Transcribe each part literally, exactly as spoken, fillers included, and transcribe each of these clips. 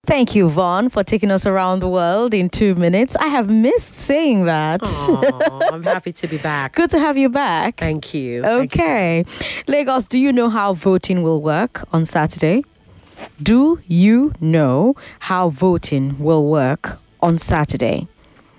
Thank you, Vaughn, for taking us around the world in two minutes. I have missed saying that. Aww, I'm happy to be back. Good to have you back. Thank you. Okay. Thank you. Lagos, do you know how voting will work on Saturday? Do you know how voting will work on Saturday?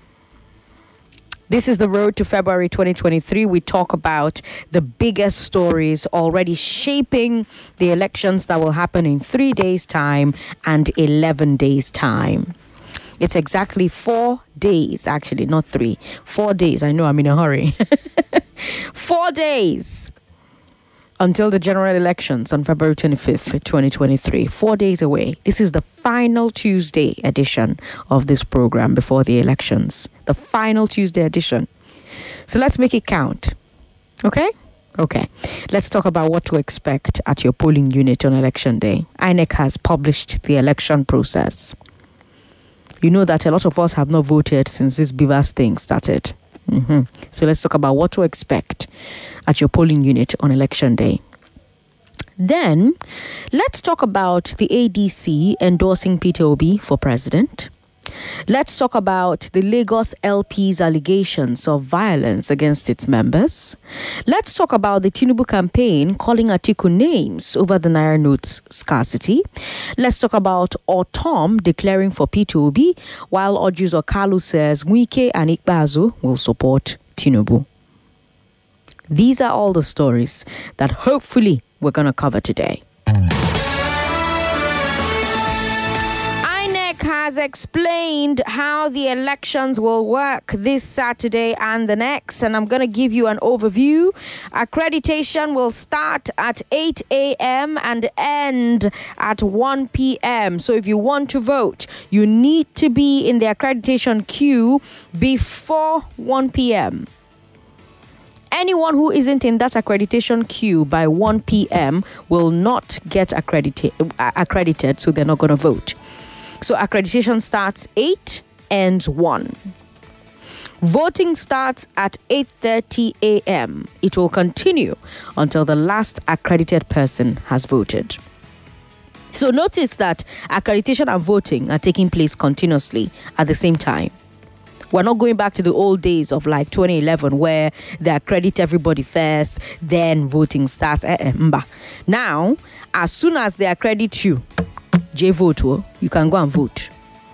This is the road to February twenty twenty-three. We talk about the biggest stories already shaping the elections that will happen in three days' time and eleven days' time. It's exactly four days, actually, not three. Four days. I know I'm in a hurry. Four days until the general elections on February twenty-fifth, twenty twenty-three. Four days away. This is the final Tuesday edition of this program before the elections. The final Tuesday edition. So let's make it count. Okay? Okay. Let's talk about what to expect at your polling unit on election day. I N E C has published the election process. You know that a lot of us have not voted since this Beavers thing started. Mm-hmm. So let's talk about what to expect at your polling unit on election day. Then, let's talk about the A D C endorsing Peter Obi for president. Let's talk about the Lagos L P's allegations of violence against its members. Let's talk about the Tinubu campaign calling Atiku names over the Naira notes scarcity. Let's talk about Otom declaring for Peter Obi, while Ojuzo Kalu says Wike and Ikpeazu will support Tinubu. These are all the stories that hopefully we're going to cover today. I N E C has explained how the elections will work this Saturday and the next, and I'm going to give you an overview. Accreditation will start at eight a.m. and end at one p.m. So if you want to vote, you need to be in the accreditation queue before one p.m. Anyone who isn't in that accreditation queue by one p.m. will not get accredited, accredited, so they're not going to vote. So accreditation starts eight, ends one. Voting starts at eight thirty a.m. It will continue until the last accredited person has voted. So notice that accreditation and voting are taking place continuously at the same time. We're not going back to the old days of like twenty eleven where they accredit everybody first, then voting starts. Now, as soon as they accredit you, J-vote, you can go and vote.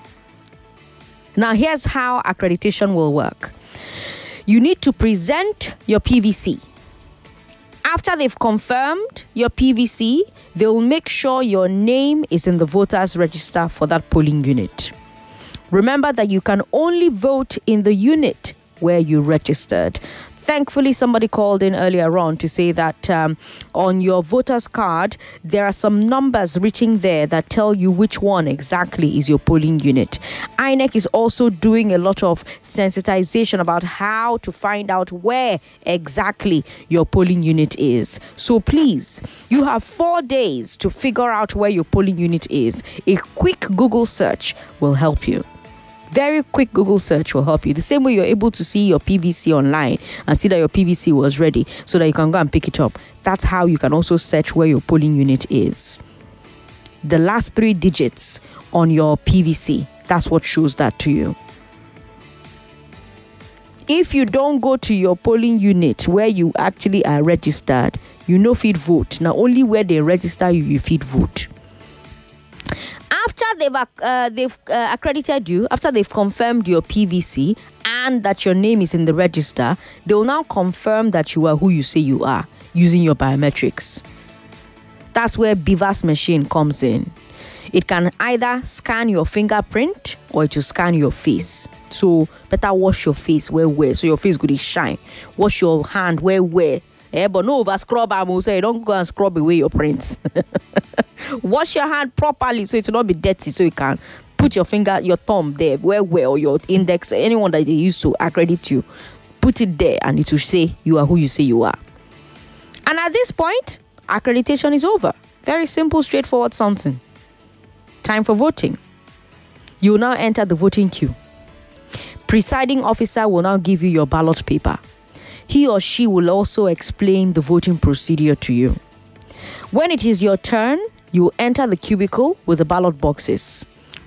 Now, here's how accreditation will work. You need to present your P V C. After they've confirmed your P V C, they'll make sure your name is in the voters register for that polling unit. Remember that you can only vote in the unit where you registered. Thankfully, somebody called in earlier on to say that um, on your voter's card, there are some numbers written there that tell you which one exactly is your polling unit. I N E C is also doing a lot of sensitization about how to find out where exactly your polling unit is. So please, you have four days to figure out where your polling unit is. A quick Google search will help you. Very quick Google search will help you. The same way you're able to see your P V C online and see that your P V C was ready so that you can go and pick it up. That's how you can also search where your polling unit is. The last three digits on your P V C, that's what shows that to you. If you don't go to your polling unit where you actually are registered, you no fit vote. Now, only where they register you, you fit vote. After they've uh, they've uh, accredited you, after they've confirmed your P V C and that your name is in the register, they will now confirm that you are who you say you are using your biometrics. That's where Beavers machine comes in. It can either scan your fingerprint or it will scan your face. So better wash your face where where so your face could shine. Wash your hand where where. Eh, but no over scrub, I'm say don't go and scrub away your prints. Wash your hand properly so it will not be dirty, so you can put your finger, your thumb there, where where or your index, anyone that they use to accredit you, put it there and it will say you are who you say you are. And at this point, accreditation is over. Very simple, straightforward something. Time for voting. You will now enter the voting queue. Presiding officer will now give you your ballot paper. He or she will also explain the voting procedure to you. When it is your turn, you will enter the cubicle with the ballot boxes.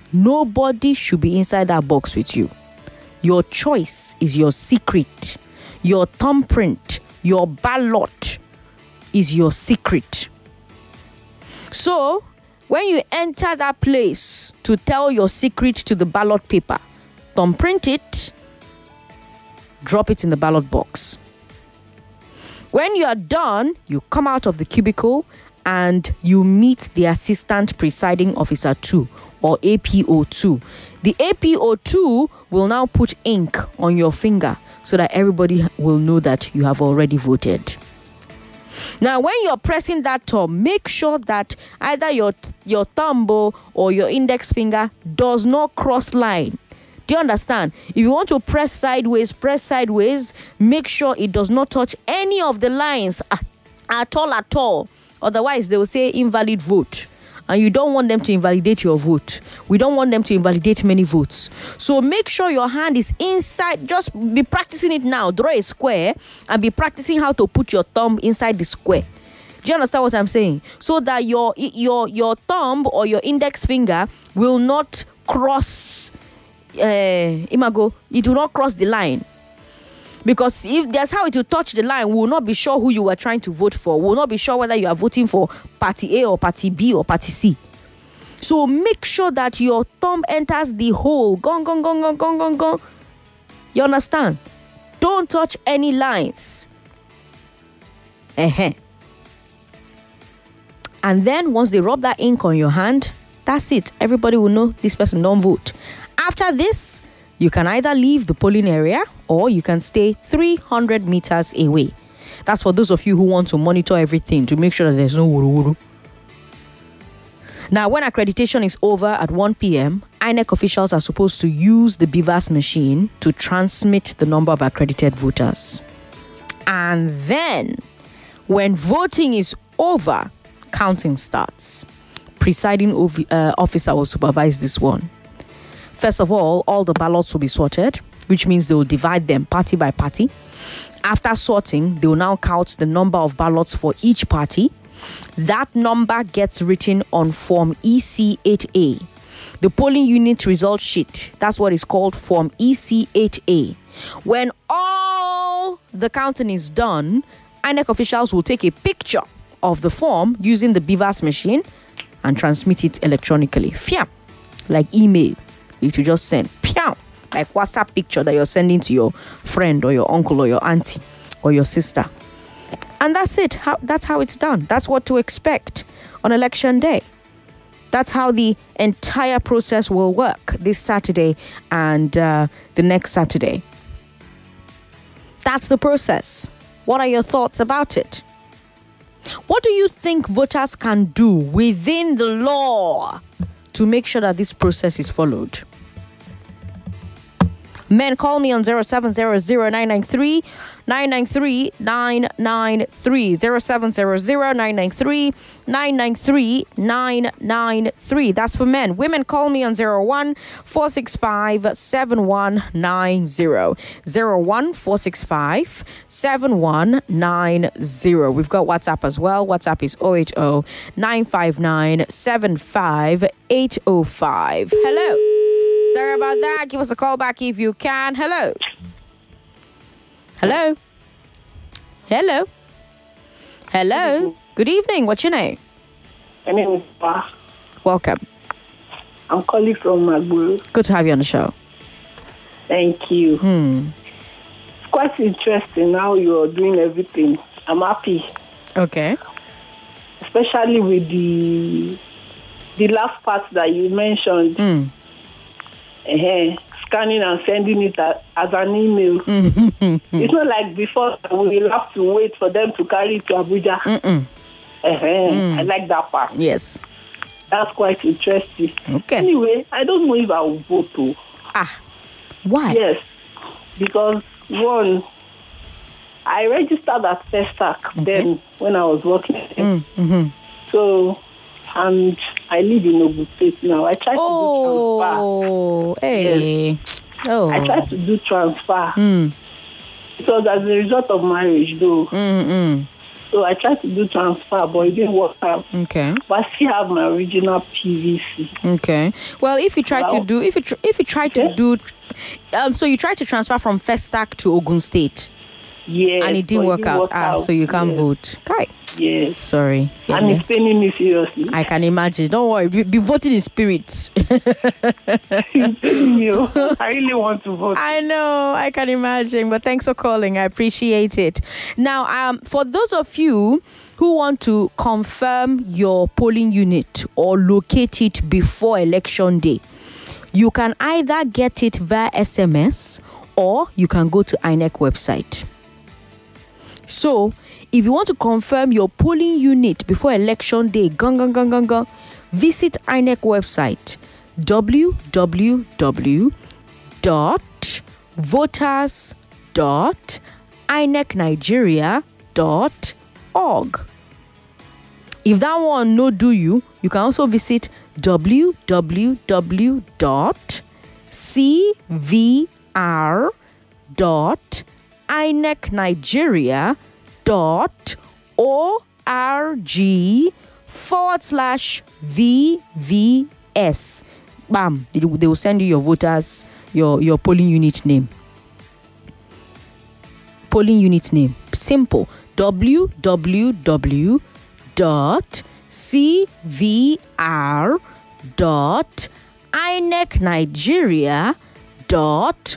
Nobody should be inside that box with you. Your choice is your secret. Your thumbprint, your ballot is your secret. So, when you enter that place to tell your secret to the ballot paper, thumbprint it, drop it in the ballot box. When you are done, you come out of the cubicle and you meet the assistant presiding officer two, or A P O two. The A P O two will now put ink on your finger so that everybody will know that you have already voted. Now, when you're pressing that thumb, make sure that either your your thumb or your index finger does not cross line. Do you understand? If you want to press sideways, press sideways. Make sure it does not touch any of the lines at, at all, at all. Otherwise, they will say invalid vote. And you don't want them to invalidate your vote. We don't want them to invalidate many votes. So make sure your hand is inside. Just be practicing it now. Draw a square and be practicing how to put your thumb inside the square. Do you understand what I'm saying? So that your your your thumb or your index finger will not cross. Uh, imago, it will not cross the line. Because if that's how it will touch the line, we will not be sure who you are trying to vote for. We will not be sure whether you are voting for party A or party B or party C. So make sure that your thumb enters the hole. Gong, gong, gong, gong, gong, gong, gong. You understand? Don't touch any lines. Uh-huh. And then once they rub that ink on your hand, that's it. Everybody will know this person don't vote. After this, you can either leave the polling area or you can stay three hundred meters away. That's for those of you who want to monitor everything to make sure that there's no wuru-wuru. Now, when accreditation is over at one p.m., I N E C officials are supposed to use the BVAS machine to transmit the number of accredited voters. And then, when voting is over, counting starts. Presiding ov- uh, officer will supervise this one. First of all, all the ballots will be sorted, which means they will divide them party by party. After sorting, they will now count the number of ballots for each party. That number gets written on Form E C eight A. The polling unit result sheet, that's what is called Form E C eight A. When all the counting is done, I N E C officials will take a picture of the form using the BVAS machine and transmit it electronically. Fiam, like email. It will just send. Piam, like WhatsApp picture that you're sending to your friend or your uncle or your auntie or your sister. And that's it. How, that's how it's done. That's what to expect on election day. That's how the entire process will work this Saturday and uh, the next Saturday. That's the process. What are your thoughts about it? What do you think voters can do within the law to make sure that this process is followed? Men, call me on zero seven zero zero nine nine three nine nine three nine nine three zero seven zero zero nine nine three nine nine three nine nine three. That's for men. Women, call me on zero one four six five seven one nine zero zero one four six five seven one nine zero. We've got WhatsApp as well. WhatsApp is zero eight zero nine five nine seven five eight zero five. Hello. Sorry about that. Give us a call back if you can. Hello. Hello. Hello. Hello. Good evening. What's your name? My name is Pa. Welcome. I'm calling from Magburu. Good to have you on the show. Thank you. Hmm. It's quite interesting how you're doing everything. I'm happy. Okay. Especially with the the last part that you mentioned. Hmm. Uh-huh. Scanning and sending it as, as an email. It's not like before we will have to wait for them to carry it to Abuja. Mm-mm. Uh-huh. Mm. I like that part. Yes. That's quite interesting. Okay. Anyway, I don't know if I will vote to. Ah. Why? Yes. Because, one, I registered at Festac okay. then when I was working. Mm, mm-hmm. So, and I live in Ogun State now. I try oh, to do transfer. Hey. Yes. Oh. I try to do transfer. Mm. It was as a result of marriage, though. Mm-mm. So I tried to do transfer, but it didn't work out. Okay. But I still have my original P V C. Okay. Well, if you try Well, to do, if you tr- if you try to yes. do, um, so you try to transfer from Festac to Ogun State, Yes. and it didn't but work out. Ah, so you can't yes. vote. Okay. Yes. Sorry. And Yeah. it's paining me seriously. I can imagine. Don't worry. Be, be voting in spirit. It's paining me. I really want to vote. I know, I can imagine, but thanks for calling. I appreciate it. Now, um, for those of you who want to confirm your polling unit or locate it before election day, you can either get it via S M S or you can go to I N E C website. So, if you want to confirm your polling unit before election day, gang, gang, gang, gang, gang, visit I N E C website w w w dot voters dot inecnigeria dot org. If that one no do you, you can also visit w w w dot c v r dot inecnigeria dot org forward slash v v s. Bam, they, they will send you your voters, your, your polling unit name. Polling unit name. Simple. w w w dot c v r dot inecnigeria dot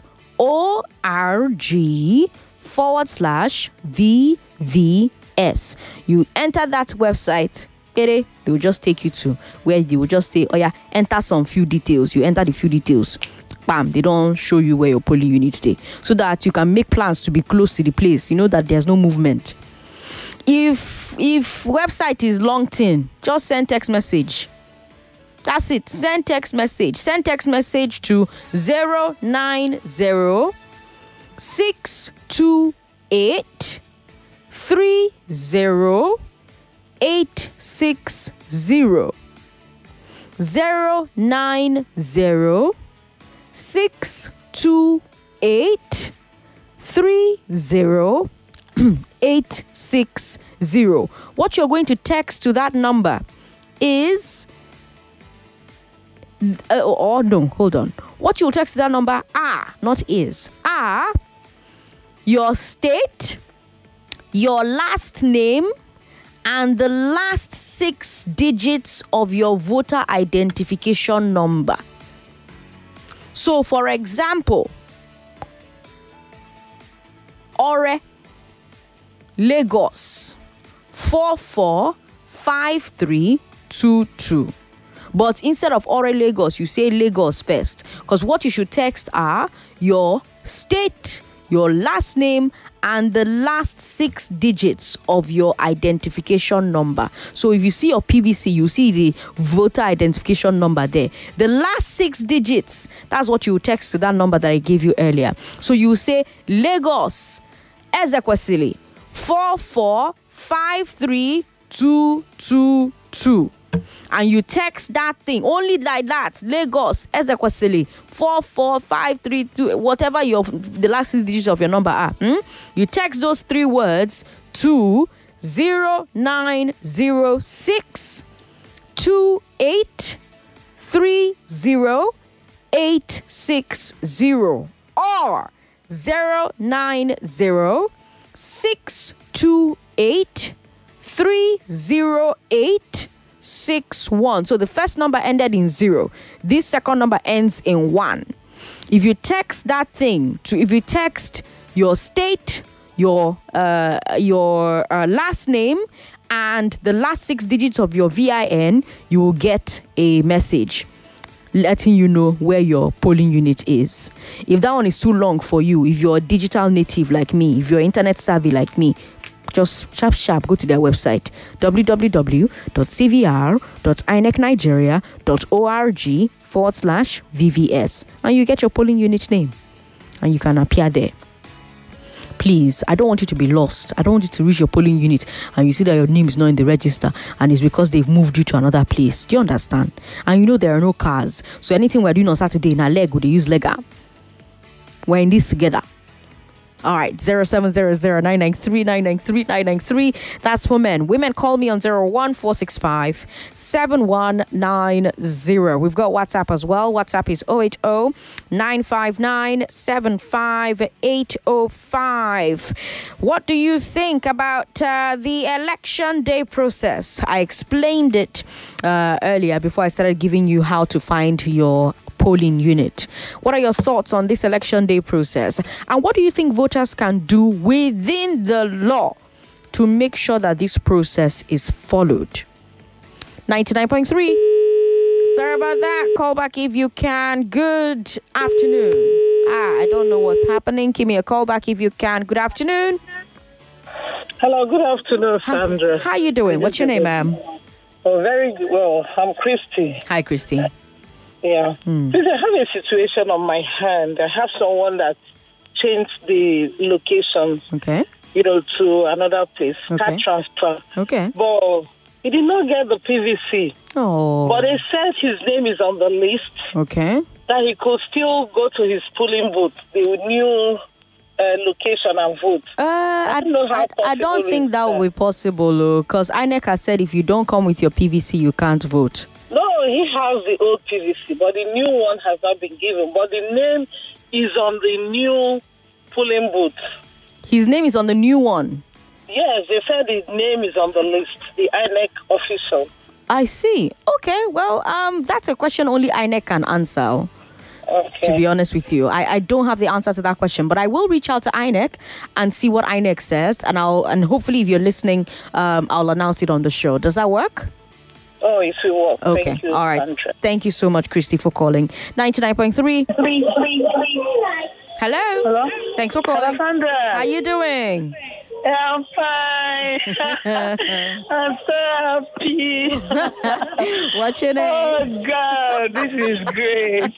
org forward slash v v s. You enter that website, they will just take you to where you will just say, oh yeah, enter some few details. You enter the few details. Bam, they don't show you where your polling unit stay, so that you can make plans to be close to the place. You know that there's no movement. If if website is logged in, just send text message. That's it. Send text message. Send text message to zero nine zero six two eight three zero eight six zero. Zero nine zero six two eight three zero eight six zero. What you're going to text to that number is uh, or no, hold on. What you'll text to that number are, not is, are your state, your last name, and the last six digits of your voter identification number. So, for example, Ore, Lagos, four four five three two two. But instead of Ore, Lagos, you say Lagos first. Because what you should text are your state, your last name, and the last six digits of your identification number. So if you see your P V C, you see the voter identification number there. The last six digits, that's what you text to that number that I gave you earlier. So you say Lagos, Ezekwesili, four four five three two two two. And you text that thing only like that. Lagos, Ezekwesili, four four five three two, whatever your the last six digits of your number are. Hmm? You text those three words to zero nine zero six two eight three zero eight six zero or zero nine zero six two eight three zero eight six one. So the first number ended in zero. This second number ends in one. If you text that thing to, if you text your state, your uh, your uh, last name, and the last six digits of your V I N, you will get a message letting you know where your polling unit is. If that one is too long for you, if you're a digital native like me, if you're internet savvy like me, just sharp sharp go to their website w w w dot c v r dot inecnigeria dot org forward slash v v s and you get your polling unit name and you can appear there. Please, I don't want you to be lost. I don't want you to reach your polling unit and you see that your name is not in the register and it's because they've moved you to another place. Do you understand? And you know there are no cars, so anything we're doing on Saturday in a leg, would they use leg up? We're in this together. All right, zero seven zero zero nine nine three nine nine three nine nine three. That's for men. Women, call me on zero one four six five seven one nine zero. We've got WhatsApp as well. WhatsApp is zero eight zero nine five nine seven five eight zero five. What do you think about uh, the election day process? I explained it uh, earlier before I started giving you how to find your polling unit. What are your thoughts on this election day process? And what do you think voters can do within the law to make sure that this process is followed? ninety-nine point three. Sorry about that. Call back if you can. Good afternoon. Ah, I don't know what's happening. Give me a call back if you can. Good afternoon. Hello, good afternoon, Sandra. How, how you doing? What's your name, ma'am? Oh, very well. I'm Christy. Hi, Christy. Yeah. Mm. Please, I have a situation on my hand. I have someone that changed the location, Okay. you know, to another place. Okay. Car transfer. Okay. But he did not get the P V C. Oh. But they said his name is on the list, Okay. that he could still go to his polling booth, the new uh, location, and vote. Uh, I, don't know how I, I don't possible think is that that. will be possible because I N E C has said if you don't come with your P V C, you can't vote. No, he has the old P V C, but the new one has not been given. But the name is on the new polling booth. His name is on the new one. Yes, they said his name is on the list, the I N E C official. I see. Okay, well, um, that's a question only I N E C can answer. Okay. To be honest with you, I, I don't have the answer to that question, but I will reach out to I N E C and see what I N E C says, and I'll and hopefully, if you're listening, um, I'll announce it on the show. Does that work? Oh, it will work. Okay. Thank you, All right. Sandra. Thank you so much, Christy, for calling. ninety-nine point three. Hello. Hello? Thanks for calling. Sandra. How you doing? I'm fine. I'm so happy. What's your name? Oh, God, this is great.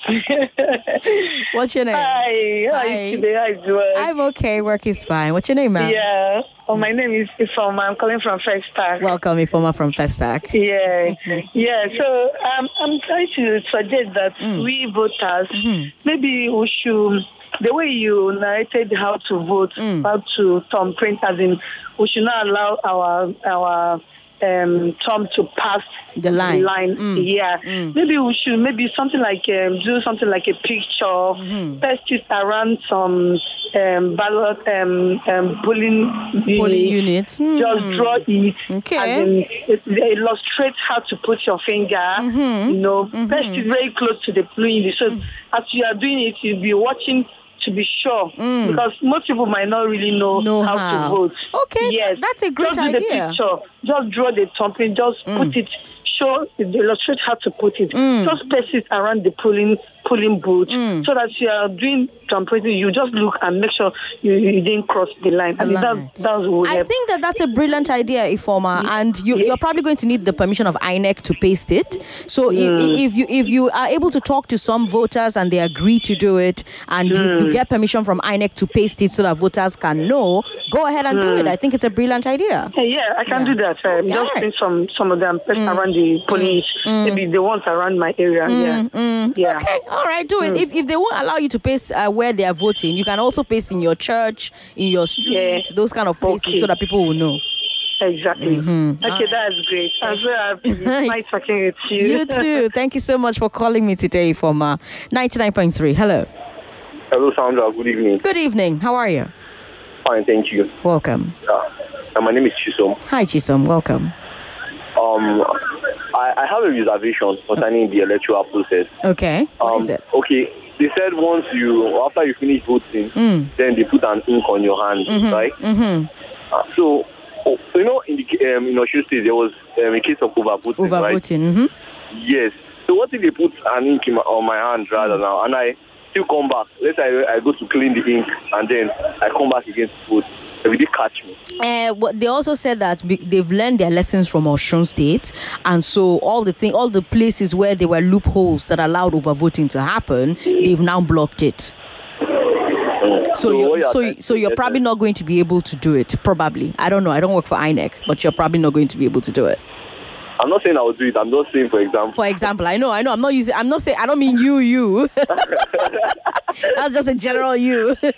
What's your name? Hi. How are Hi. you today? How is work? I'm okay. Work is fine. What's your name, ma'am? Yeah. Oh, my name is Ifoma. I'm calling from First Stack. Welcome, Ifoma from Festac. Yeah, yeah. So um, I'm trying to suggest that Mm. we voters, Mhm. maybe we should, the way you narrated how to vote, Mm. how to thumbprint, as in, we should not allow our our um, thumb to pass The line. Mm. Yeah. Mm. Maybe we should, maybe something like, um, do something like a picture, Mhm. paste it around some um, ballot, um, um, polling Polling unit. units. Mm. Just draw it. Okay. As in, it, it illustrates how to put your finger, Mhm. you know, Mhm. press it very close to the polling unit. So as you are doing it, you'll be watching to be sure. Mm. Because most people might not really know, Know how, how. to vote. Okay, Yes. that's a great just do the idea. picture. Just draw the thumbprint. Just Mm. put it. Show, illustrate how to put it. Mm. Just place it around the polling polling booth, Mm. so that you are doing thumbprinting. You just look and make sure you, you didn't cross the line. I The mean, that line. that's what I think that that's a brilliant idea, Ifoma, and you, Yeah. you're probably going to need the permission of I N E C to paste it. So i- Mm. i- if you if you are able to talk to some voters and they agree to do it, and you, you Mm. get permission from I N E C to paste it so that voters can know, go ahead and do Mm. it. I think it's a brilliant idea. Hey, yeah, I can Yeah. do that. Um, Okay, just alright. print some some of them place around the police. Maybe the ones around my area. Yeah, Mm, yeah. Okay, all right, do it. If if they won't allow you to paste uh, where they are voting, you can also paste in your church, in your streets, those kind of places, Okay. so that people will know. Exactly. Mhm. Okay, Alright. that's great. I'm so happy. It's nice talking with you. You too. Thank you so much for calling me today from uh, ninety-nine point three. Hello. Hello, Sandra. Good evening. Good evening. How are you? Fine, thank you. Welcome. Uh, and my name is Chisom. Hi, Chisom. Welcome. Um, I, I have a reservation concerning the electoral process. Okay. What um, is it? Okay, they said once you, after you finish voting, Mm. then they put an ink on your hand, right? Mm-hmm. Uh, so, oh, you know, in the um, in Osun State, there was um, a case of overvoting, right? Overvoting. Mm-hmm. Yes. So what if they put an ink in my, on my hand rather now, and I still come back? Let's say I, I go to clean the ink, and then I come back again to vote. Will they catch me? Uh, what they also said that be- they've learned their lessons from Osun State, and so all the thing, all the places where there were loopholes that allowed overvoting to happen, they've now blocked it. Mm. So, what you're, you're so, trying to so you're get probably at- not going to be able to do it. Probably, I don't know. I don't work for I N E C, but you're probably not going to be able to do it. I'm not saying I will do it. I'm just saying, for example. For example, I know, I know. I'm not using. I'm not saying. I don't mean you, you. That's just a general you. Okay,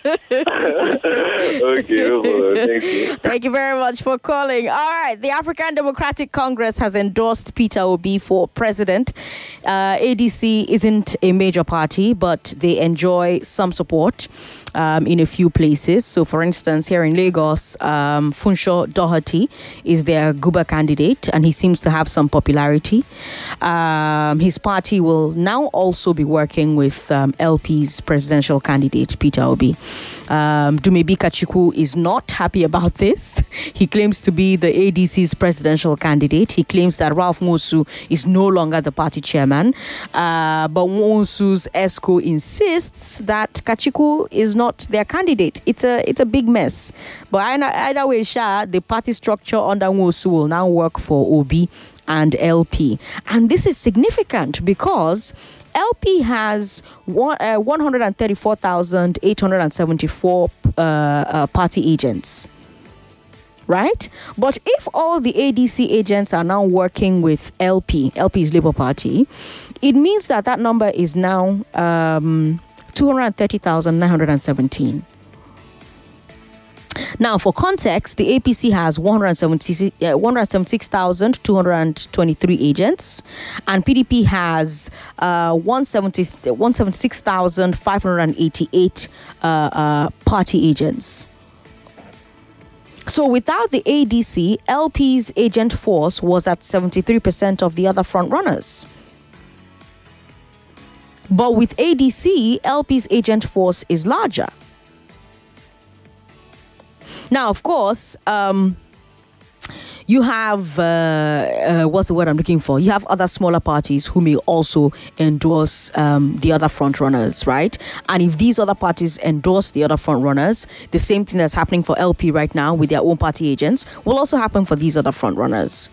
no problem. Thank you. Thank you very much for calling. All right, the African Democratic Congress has endorsed Peter Obi for president. Uh, A D C isn't a major party, but they enjoy some support um, in a few places. So, for instance, here in Lagos, um, Funsho Doherty is their Guba candidate, and he seems to have some popularity. Um, his party will now also be working with um, L P's presidential candidate, Peter Obi. Um, Dumebi Kachiku is not happy about this. He claims to be the A D C's presidential candidate. He claims that Ralph Nwosu is no longer the party chairman. Uh, but Nwosu's ESCO insists that Kachiku is not their candidate. It's a it's a big mess. But either, either way, Sha, the party structure under Nwosu will now work for Obi and L P. And this is significant because L P has one, uh, one hundred thirty-four thousand eight hundred seventy-four uh, uh, party agents. Right? But if all the A D C agents are now working with L P, L P is Labour Party, it means that that number is now um, two hundred thirty thousand nine hundred seventeen. Now, for context, the A P C has one hundred seventy-six thousand two hundred twenty-three agents, and P D P has uh, one hundred seventy-six thousand five hundred eighty-eight uh, uh, party agents. So without the A D C, L P's agent force was at seventy-three percent of the other front runners. But with A D C, L P's agent force is larger. Now, of course, um, you have, uh, uh, what's the word I'm looking for? You have other smaller parties who may also endorse um, the other front runners, right? And if these other parties endorse the other front runners, the same thing that's happening for L P right now with their own party agents will also happen for these other front runners.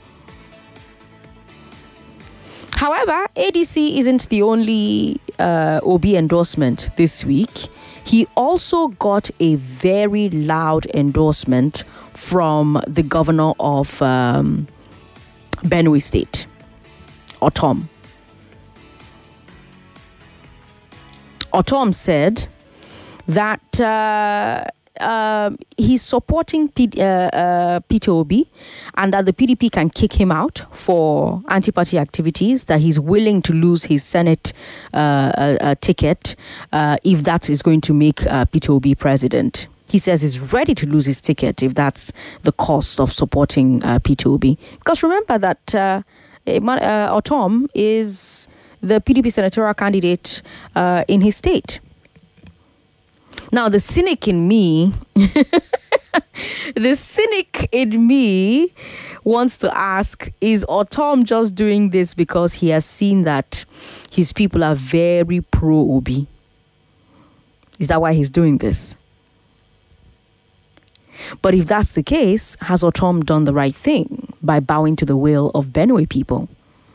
However, A D C isn't the only uh, O B endorsement this week. He also got a very loud endorsement from the governor of um, Benue State, Otom. Otom said that uh, uh, he's supporting P- uh, uh, Peter Obi and that the P D P can kick him out for anti-party activities, that he's willing to lose his Senate uh, uh, uh, ticket uh, if that is going to make uh, Peter Obi president. He says he's ready to lose his ticket if that's the cost of supporting uh, Peter Obi. Because remember that uh, uh, Otom is the P D P senatorial candidate uh, in his state. Now, the cynic in me, the cynic in me wants to ask, is Otom just doing this because he has seen that his people are very pro-Obi? Is that why he's doing this? But if that's the case, has Otom done the right thing by bowing to the will of Benue people?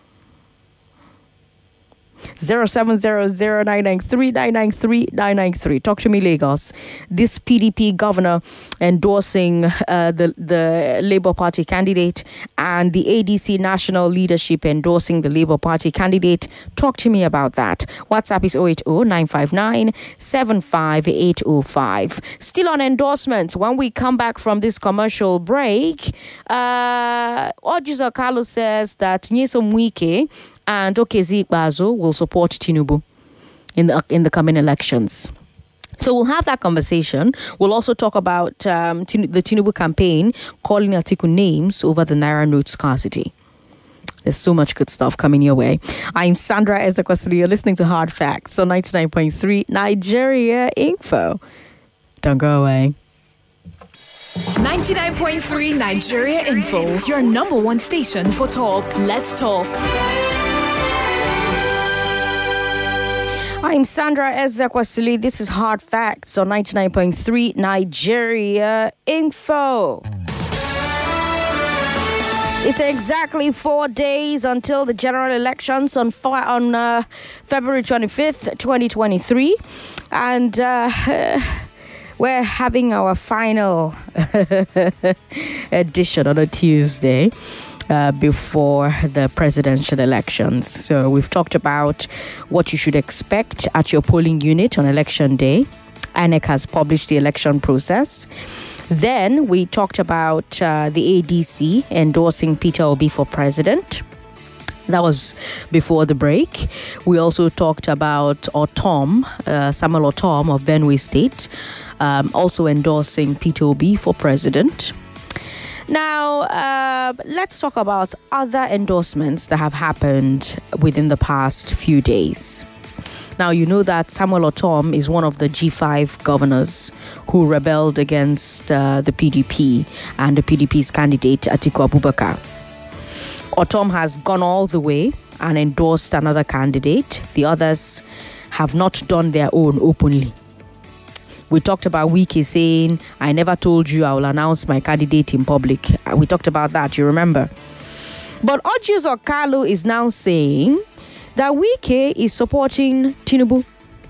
zero seven zero zero nine nine three nine nine three nine nine three. Talk to me, Lagos. This P D P governor endorsing uh, the, the Labour Party candidate and the A D C national leadership endorsing the Labour Party candidate. Talk to me about that. WhatsApp is zero eight zero nine five nine seven five eight zero five. Still on endorsements. When we come back from this commercial break, uh, Ojizo Kalu says that Nyesom Wike and Okezi Ikpeazu will support Tinubu in the in the coming elections. So we'll have that conversation. We'll also talk about um, the Tinubu campaign calling Atiku names over the Naira note scarcity. There's so much good stuff coming your way. I'm Sandra Ezekwesili. You're listening to Hard Facts on ninety-nine point three Nigeria Info. Don't go away. ninety-nine point three Nigeria Info, your number one station for talk. Let's talk. I'm Sandra Ezekwesili. This is Hard Facts on ninety-nine point three Nigeria Info. It's exactly four days until the general elections on fi- on uh, February twenty-fifth, twenty twenty-three. And uh, we're having our final edition on a Tuesday. uh, before the presidential elections. So we've talked about what you should expect at your polling unit on election day. I N E C has published the election process. Then we talked about uh, the A D C endorsing Peter Obi for president. That was before the break. We also talked about Otom, uh, Samuel Otom of Benue State, um, also endorsing Peter Obi for president. Now, uh, let's talk about other endorsements that have happened within the past few days. Now, you know that Samuel Otom is one of the G five governors who rebelled against uh, the P D P and the P D P's candidate, Atiku Abubakar. Otom has gone all the way and endorsed another candidate. The others have not done their own openly. We talked about Wike saying, I never told you I will announce my candidate in public. We talked about that, you remember. But Orji Uzor Kalu is now saying that Wike is supporting Tinubu.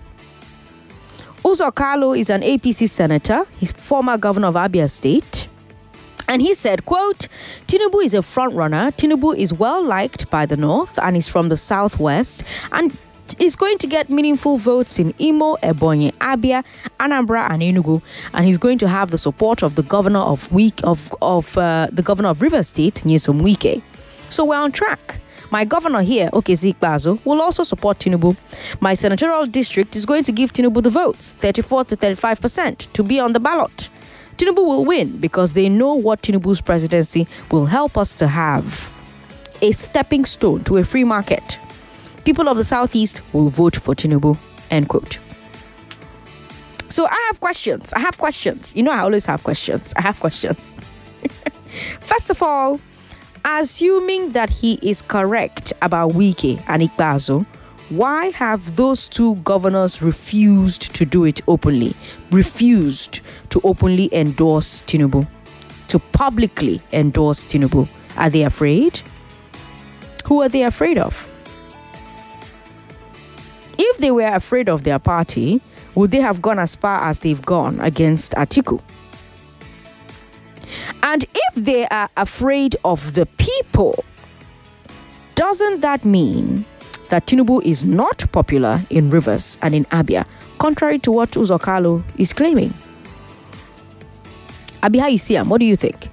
Uzor Kalu is an A P C senator. He's former governor of Abia State. And he said, quote, Tinubu is a front runner. Tinubu is well liked by the North and is from the Southwest and is going to get meaningful votes in Imo, Ebonyi, Abia, Anambra, and Enugu. And he's going to have the support of the governor of Wike, of, of uh, the governor of Rivers State, Nyesom Wike. So we're on track. My governor here, Okezie Ikpeazu, will also support Tinubu. My senatorial district is going to give Tinubu the votes, thirty-four to thirty-five percent, to be on the ballot. Tinubu will win because they know what Tinubu's presidency will help us to have: a stepping stone to a free market. People of the Southeast will vote for Tinubu, end quote. So I have questions. I have questions. You know, I always have questions. I have questions. First of all, assuming that he is correct about Wike and Ikpeazu, why have those two governors refused to do it openly? Refused to openly endorse Tinubu? To publicly endorse Tinubu? Are they afraid? Who are they afraid of? If they were afraid of their party, would they have gone as far as they've gone against Atiku? And if they are afraid of the people, doesn't that mean that Tinubu is not popular in Rivers and in Abia, contrary to what Uzor Kalu is claiming? Abi, how you see him? What do you think?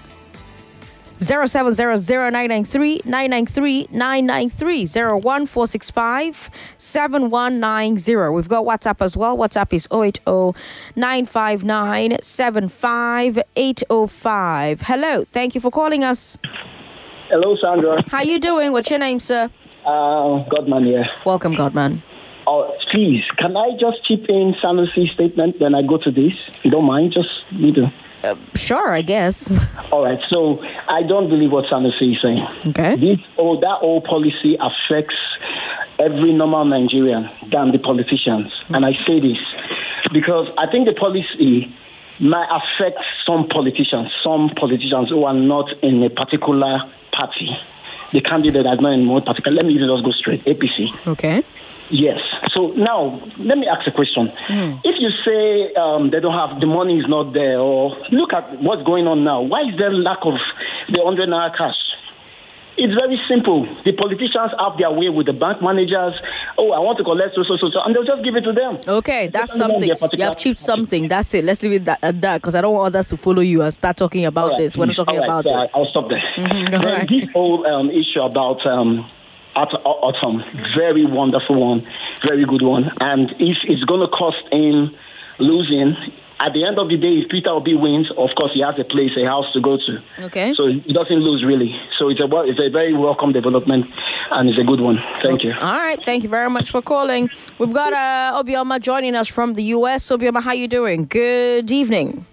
zero seven zero zero nine nine three nine nine three nine nine three zero one four six five seven one nine zero. We've got WhatsApp as well. WhatsApp is zero eight zero nine five nine seven five eight zero five. Hello, thank you for calling us. Hello, Sandra. How you doing? What's your name, sir? Uh, Godman here. Welcome, Godman. Oh, please, can I just chip in Sanusi's statement when I go to this? If you don't mind, just need to. Uh, sure, I guess. All right, so I don't believe what Sanusi is saying. Okay. This, oh, that old policy affects every normal Nigerian than the politicians. Mm-hmm. And I say this because I think the policy might affect some politicians, some politicians who are not in a particular party. The candidate is not in one particular. Let me just go straight. A P C. Okay. Yes. So now, let me ask a question. Mm. If you say um, they don't have, the money is not there, or look at what's going on now, why is there lack of the one hundred naira cash? It's very simple. The politicians have their way with the bank managers. Oh, I want to collect so, so, so, so, and they'll just give it to them. Okay, that's something. You have chipped something. That's it. Let's leave it at that, because I don't want others to follow you and start talking about right, this. We're not talking right, about so this. I'll stop there. Mm-hmm, right. This whole um, issue about um, Autumn, very wonderful one, very good one. And if it's going to cost him losing, at the end of the day, if Peter Obi wins, of course, he has a place, a house to go to. Okay. So he doesn't lose, really. So it's a, it's a very welcome development, and it's a good one. Thank you. All right. Thank you very much for calling. We've got uh, Obioma joining us from the U S. Obioma, how you doing? Good evening.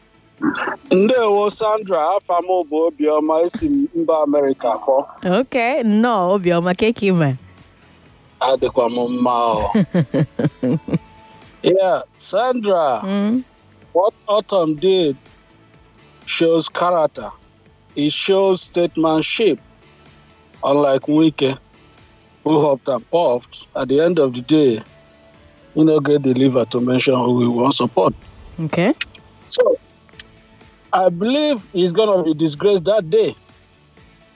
Ndewo Sandra, afamo bo Obioma isi mba America ko. Okay. No, Obioma keki me. Adekwa mo mma. Yeah, Sandra. Mm. What Autumn did shows character. It shows statesmanship. Unlike Wike, who hopped and puffed, at the end of the day, you know, get the liver to mention who we want to support. Okay. So, I believe he's going to be disgraced that day.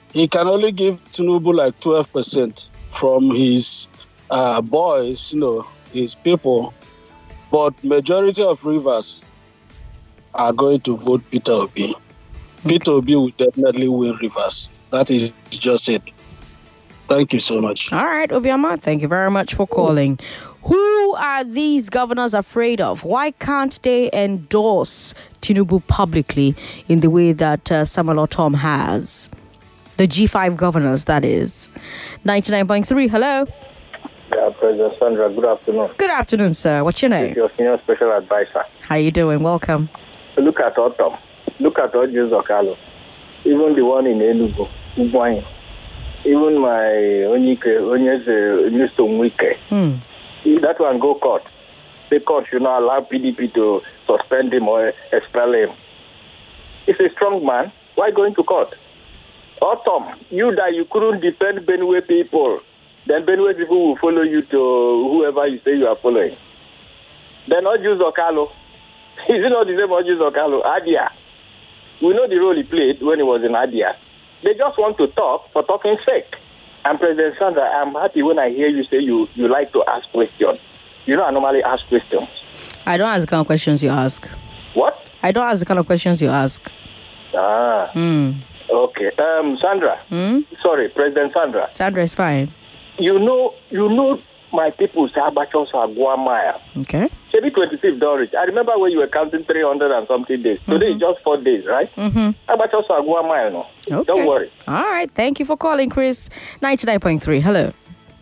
he can only give Tinubu like twelve percent from his uh, boys, you know, his people. But majority of Rivers are going to vote Peter Obi. Okay. Peter Obi will definitely win Rivers. That is just it. Thank you so much. All right, Obiama, thank you very much for calling. Who are these governors afraid of? Why can't they endorse Tinubu publicly in the way that uh, Samuel Otom has? The G five governors, that is. ninety-nine point three, hello. Yeah, President Sandra, good afternoon. Good afternoon, sir. What's your name? It's your senior special advisor. How you doing? Welcome. Look at Otom. Look at Ojo Zokalo. Even the one in Enugu, Ugwany. Even my Onyike, Onyeze, Mister Mwike. Hmm. That one go court. The court should not allow P D P to suspend him or expel him. He's a strong man. Why going to court? Otom, you that you couldn't defend Benue people, then Benue people will follow you to whoever you say you are following. Then Ojo Zokalo. Is it not the same Ojo Zokalo? Adia. We know the role he played when he was in Adia. They just want to talk for talking's sake. And President Sandra, I'm happy when I hear you say you, you like to ask questions. You know, I normally ask questions. I don't ask the kind of questions you ask. What? I don't ask the kind of questions you ask. Ah. Hmm. Okay. Um, Sandra. Hmm? Sorry, President Sandra. Sandra is fine. You know, you know my people say Abachos are Guamaya. Okay. Maybe twenty-fifth don't reach. I remember when you were counting three hundred and something days. Mm-hmm. Today is just four days, right? Mm-hmm. Abachos are Guamaya, no? Okay. Don't worry. All right. Thank you for calling, Chris. ninety-nine point three. Hello.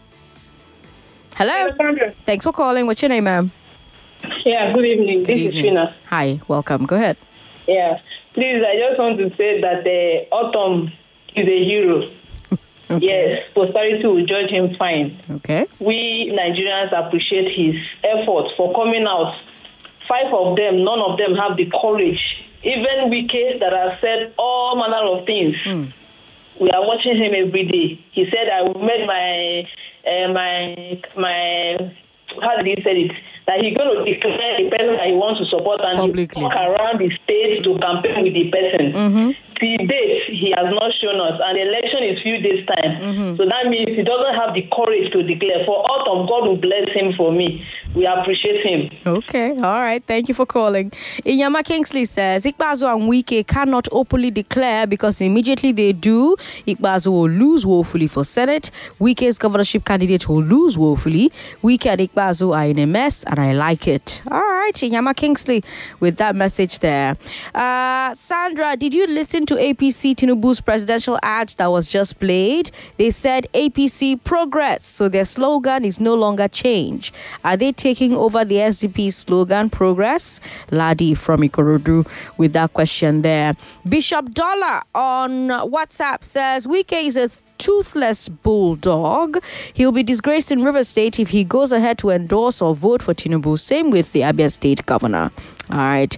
Hello. Sandra. Thanks for calling. What's your name, ma'am? Yeah, good evening. Good this evening. is Fina. Hi. Welcome. Go ahead. Yeah. Please, I just want to say that the Autumn is a hero. Okay. Yes, posterity will judge him fine. Okay. We Nigerians appreciate his efforts for coming out. Five of them, none of them have the courage. Even Wike that have said all manner of things. Mm. We are watching him every day. He said, I made my, uh, my, my, how did he say it? That he's going to declare the person that he wants to support and publicly walk around the state to campaign with the person. Mm-hmm. To date, he has not shown us, and the election is few days' time. Mm-hmm. So that means he doesn't have the courage to declare. For Autumn, God will bless him for me. We appreciate him. Okay, all right. Thank you for calling. Inyama Kingsley says, Ikbazo and Wike cannot openly declare because immediately they do, Ikbazo will lose woefully for Senate. Wike's governorship candidate will lose woefully. Wike and Ikbazo are in a mess, and I like it. All right, Inyama Kingsley with that message there. Uh, Sandra, did you listen to A P C Tinubu's presidential ads that was just played? They said A P C progress, so their slogan is no longer change. Are they taking over the S D P slogan progress? Ladi from Ikorodu with that question there. Bishop Dollar on WhatsApp says Wike is a toothless bulldog. He'll be disgraced in River State if he goes ahead to endorse or vote for Tinubu. Same with the Abia State governor. All right.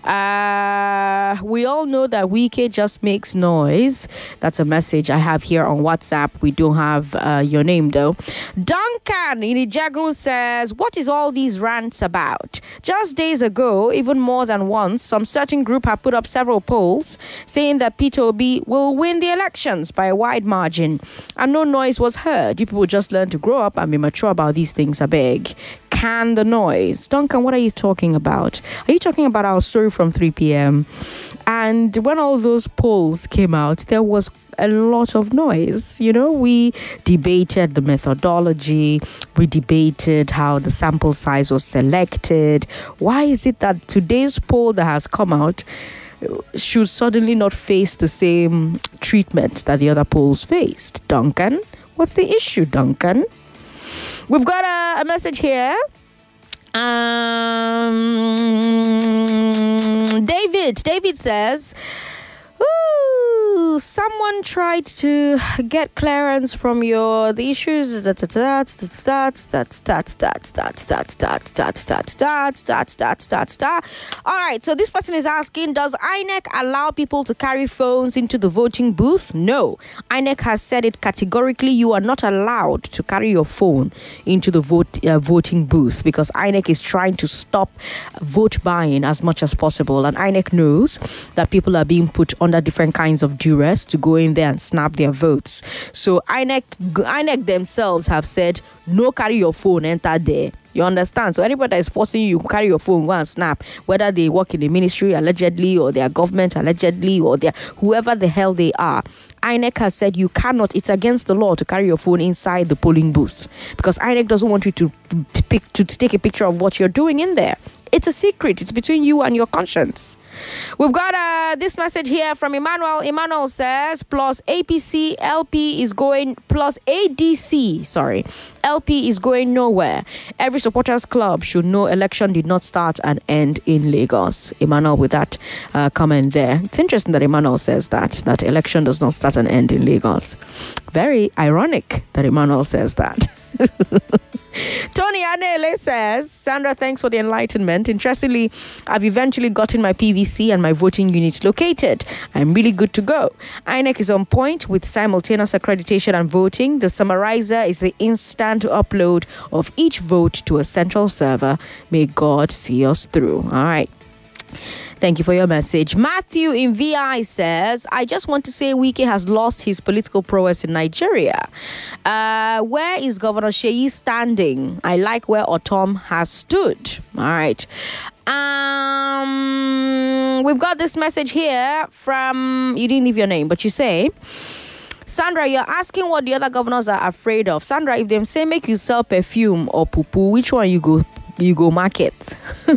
Uh, we all know that Wike just makes noise. That's a message I have here on WhatsApp. We don't have uh, your name, though. Duncan in Ijagu says, what is all these rants about? Just days ago, even more than once, some certain group have put up several polls saying that Peter Obi will win the elections by a wide margin. And no noise was heard. You people just learn to grow up and be mature about these things, I beg. Can the noise. Duncan, what are you talking about? Are you talking about our story from three p.m.? And when all those polls came out, there was a lot of noise. You know, we debated the methodology. We debated how the sample size was selected. Why is it that today's poll that has come out should suddenly not face the same treatment that the other polls faced? Duncan, what's the issue, Duncan? We've got a, a message here. Um, David. David says, ooh, someone tried to get clearance from your the issues. That's that's that's that's that's that's that's that's that's that's that's that's that's that's that's that's that's. All right. So this person is asking, does I N E C allow people to carry phones into the voting booth? No. I N E C has said it categorically. You are not allowed to carry your phone into the vote uh, voting booth because I N E C is trying to stop vote buying as much as possible, and I N E C knows that people are being put under different kinds of duress rest to go in there and snap their votes. So I N E C, I N E C themselves have said, no carry your phone, enter there. You understand? So anybody that is forcing you to carry your phone, go and snap, whether they work in the ministry allegedly or their government allegedly or their whoever the hell they are, I N E C has said you cannot, it's against the law to carry your phone inside the polling booth because I N E C doesn't want you to pick to, to take a picture of what you're doing in there. It's a secret. It's between you and your conscience. We've got uh, this message here from Emmanuel. Emmanuel says, plus A P C, L P is going, plus A D C, sorry, L P is going nowhere. Every supporters club should know election did not start and end in Lagos. Emmanuel with that uh, comment there. It's interesting that Emmanuel says that, that election does not start and end in Lagos. Very ironic that Emmanuel says that. Tony Anele says, Sandra, thanks for the enlightenment. Interestingly, I've eventually gotten my P V C and my voting unit located. I'm really good to go. I N E C is on point with simultaneous accreditation and voting. The summarizer is the instant upload of each vote to a central server. May God see us through. All right. Thank you for your message. Matthew in V I says, I just want to say Wike has lost his political prowess in Nigeria. Uh, where is Governor Sheyi standing? I like where Otom has stood. All right. Um, we've got this message here from, you didn't leave your name, but you say, Sandra, you're asking what the other governors are afraid of. Sandra, if them say make you sell perfume or poo-poo, which one you go you go market?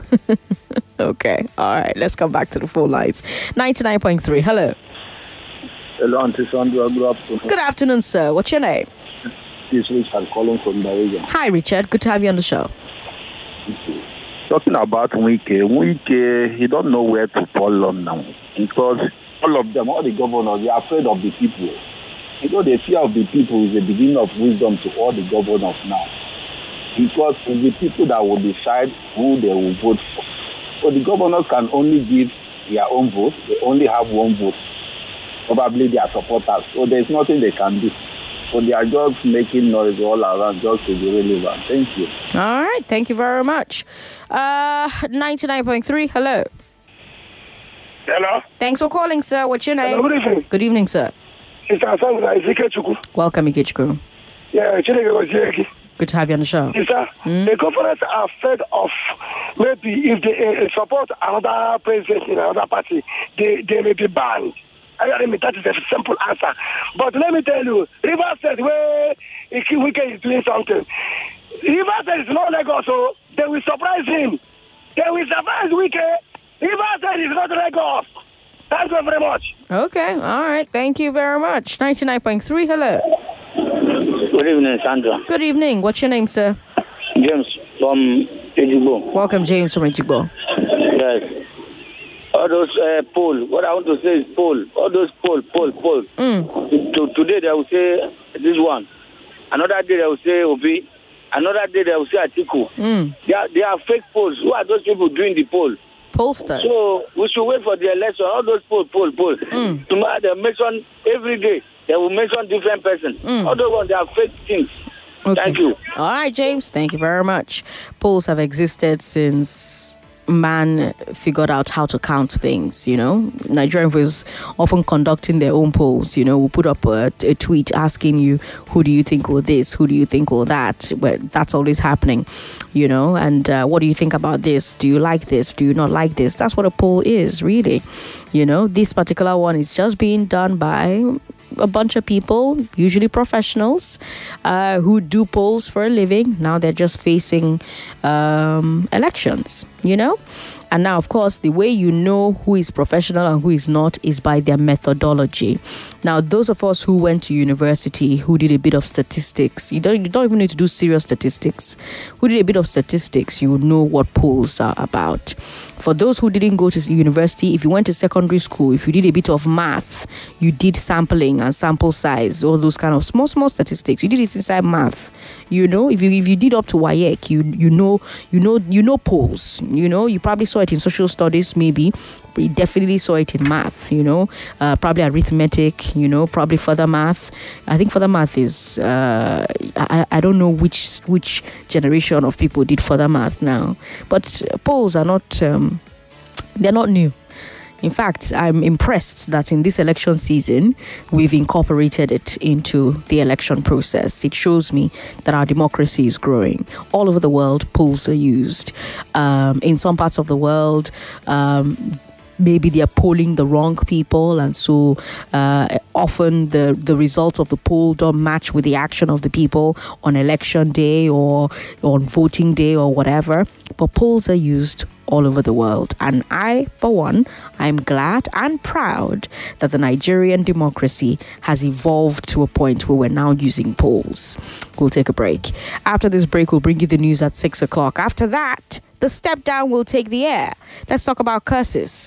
Okay. All right. Let's come back to the phone lines. ninety-nine point three. Hello. Hello, Auntie Sandra. Good afternoon. Good afternoon, sir. What's your name? This is Richard calling from Nigeria. Hi, Richard. Good to have you on the show. Talking about Wike, Wike, he don't know where to fall on now because all of them, all the governors, they are afraid of the people. You know, the fear of the people is the beginning of wisdom to all the governors now. Because it's the people that will decide who they will vote for. So the governors can only give their own vote. They only have one vote. Probably their supporters. So there's nothing they can do. So they are just making noise all around just to be relevant. Thank you. All right. Thank you very much. Uh, ninety-nine point three. Hello. Hello. Thanks for calling, sir. What's your name? Hello, good evening. Good evening, sir. Sister Sandra, Ikechukwu. Welcome, Ikechukwu. Yeah, Chineke Ozieki. Good to have you on the show. Sister, mm. the governors are afraid of maybe if they uh, support another president in another party, they, they may be banned. I mean, that is a simple answer. But let me tell you, River State, where Wike is doing something, River State is not Lagos, so they will surprise him. They will surprise Wike. River State is not Lagos. Thank you very much. Okay, all right. Thank you very much. ninety-nine point three, hello. Good evening, Sandra. Good evening. What's your name, sir? James from Ejigbo. Welcome, James from Ejigbo. Yes. All those uh, poll, what I want to say is poll. All those poll, poll, poll. Mm. To, today they will say this one. Another day they will say Obi. Another day they will say Atiku. Mm. They are, they are fake polls. Who are those people doing the poll? Pollsters. So we should wait for the election. All those poll, poll, poll. Mm. Tomorrow they mention every day. They will mention different person. Mm. All those ones, they are fake things. Okay. Thank you. All right, James. Thank you very much. Polls have existed since man figured out how to count things, you know. Nigerian was often conducting their own polls, you know. We'll put up a, a tweet asking you, who do you think will this? Who do you think will that? But that's always happening, you know. And uh, what do you think about this? Do you like this? Do you not like this? That's what a poll is, really. You know, this particular one is just being done by a bunch of people, usually professionals, uh, who do polls for a living. Now they're just facing um, elections, you know? And now, of course, the way you know who is professional and who is not is by their methodology. Now, those of us who went to university, who did a bit of statistics, you don't, you don't even need to do serious statistics. Who did a bit of statistics, you know what polls are about. For those who didn't go to university, if you went to secondary school, if you did a bit of math, you did sampling and sample size, all those kind of small, small statistics. You did it inside math. You know, if you if you did up to W A E C, you you know, you know, you know polls. You know, you probably saw it in social studies, maybe. But you definitely saw it in math, you know, uh, probably arithmetic, you know, probably further math. I think further math is, uh, I, I don't know which which generation of people did further math now. But polls are not, um, they're not new. In fact, I'm impressed that in this election season, we've incorporated it into the election process. It shows me that our democracy is growing. All over the world, polls are used. Um, in some parts of the world, um, maybe they are polling the wrong people, and so uh, often the, the results of the poll don't match with the action of the people on election day or on voting day or whatever. But polls are used all over the world. And I, for one, I'm glad and proud that the Nigerian democracy has evolved to a point where we're now using polls. We'll take a break. After this break, we'll bring you the news at six o'clock. After that, the step down will take the air. Let's talk about curses.